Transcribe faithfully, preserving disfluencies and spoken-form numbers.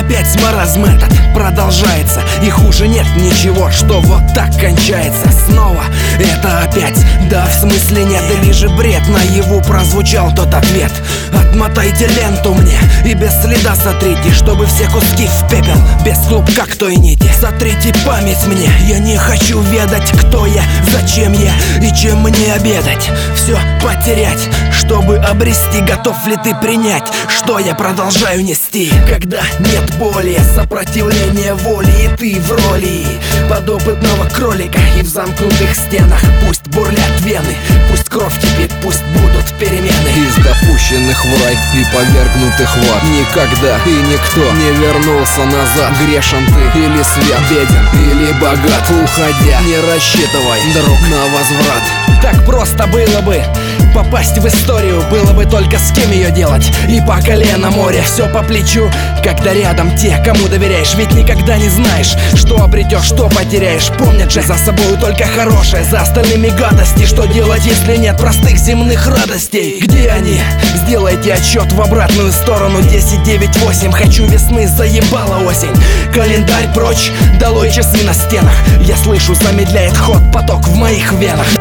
опять маразм этот продолжается, и хуже нет ничего, что вот так кончается. Снова это опять, да в смысле нет, или же бред, наяву прозвучал тот ответ. Отмотайте ленту мне и без следа сотрите, чтобы все куски в пепел, без клубка к той нити. Сотрите память мне, я не хочу ведать, кто я, зачем я и чем мне обедать. Все потерять, чтобы обрести, готов ли ты принять, что я продолжаю нести? Когда нет боли, сопротивления воли, и ты в роли подопытного кролика, и в замкнутых стенах пусть бурлят вены, пусть кровь кипит, пусть будут перемены. Из допущенных в рай и повергнутых в ад никогда и никто не вернулся назад. Грешен ты или свят, беден или богат, уходя не рассчитывай, друг, на возврат. Так просто было бы попасть в историю, было бы только с кем ее делать. И по колено море, все по плечу, когда рядом те, кому доверяешь. Ведь никогда не знаешь, что обретешь, что потеряешь. Помнят же за собой только хорошее, за остальными гадости. Что делать, если нет простых земных радостей? Где они? Сделайте отсчет в обратную сторону. Десять, девять, восемь, хочу весны, заебала осень. Календарь прочь, долой часы на стенах. Я слышу, замедляет ход поток в моих венах.